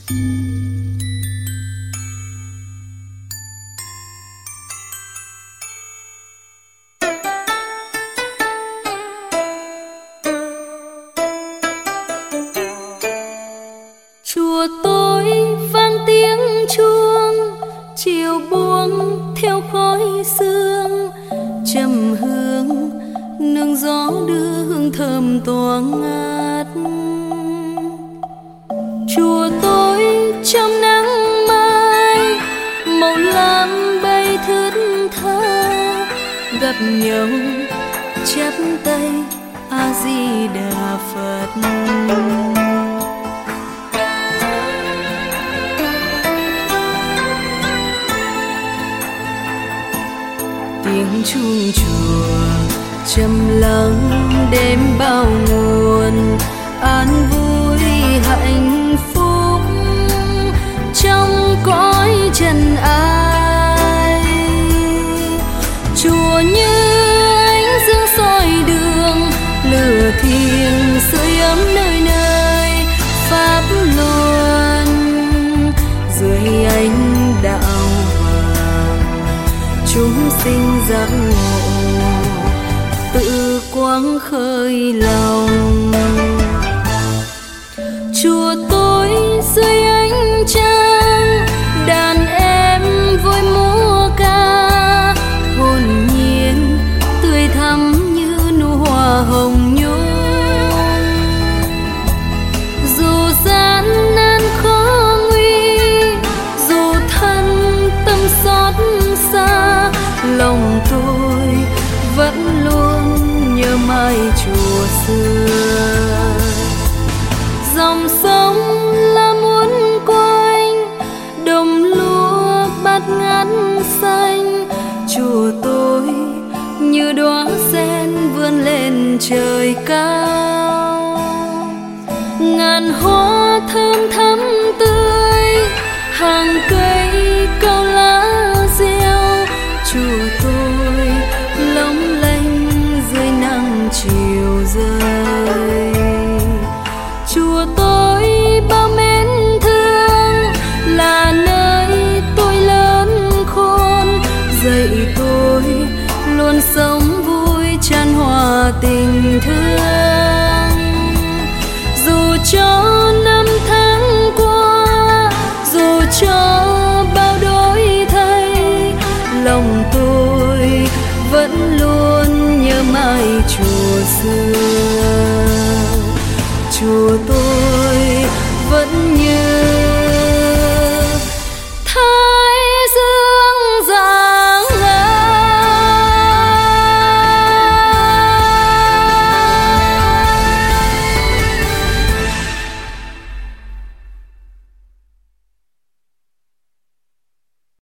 Chùa tôi vang tiếng chuông, chiều buông theo khói sương, trầm hương nương gió đưa hương thơm thoang ngát. Chùa tôi trong nắng mai, màu lam bay thướt tha, gặp nhau chắp tay A Di Đà Phật. Tiếng chuông chùa trầm lắng đêm bao nguồn, an vui hạnh phúc trong cõi trần ai. Chùa như ánh dương soi đường, lửa thiêng sưởi ấm nơi nơi, pháp luân dưới ánh đạo chúng sinh giác ngộ, tự quang khơi lòng. Chùa tôi dưới ánh trăng, đàn em vui múa ca, hồn nhiên tươi thắm như nụ hoa hồng nhung. Dù gian nan khó nguy, dù thân tâm xót xa, lòng tôi vẫn luôn nhớ mãi chùa xưa. Dòng sông là muốn quanh, đồng lúa bát ngát xanh, chùa tôi như đóa sen vươn lên trời cao. Ngàn hoa thơm thắm tươi, hàng cây cao lá reo, chùa tôi lóng lánh dưới nắng chiều rơi. Chùa tôi bao mến thương, là nơi tôi lớn khôn, dạy tôi luôn sống vui chan hòa tình thương.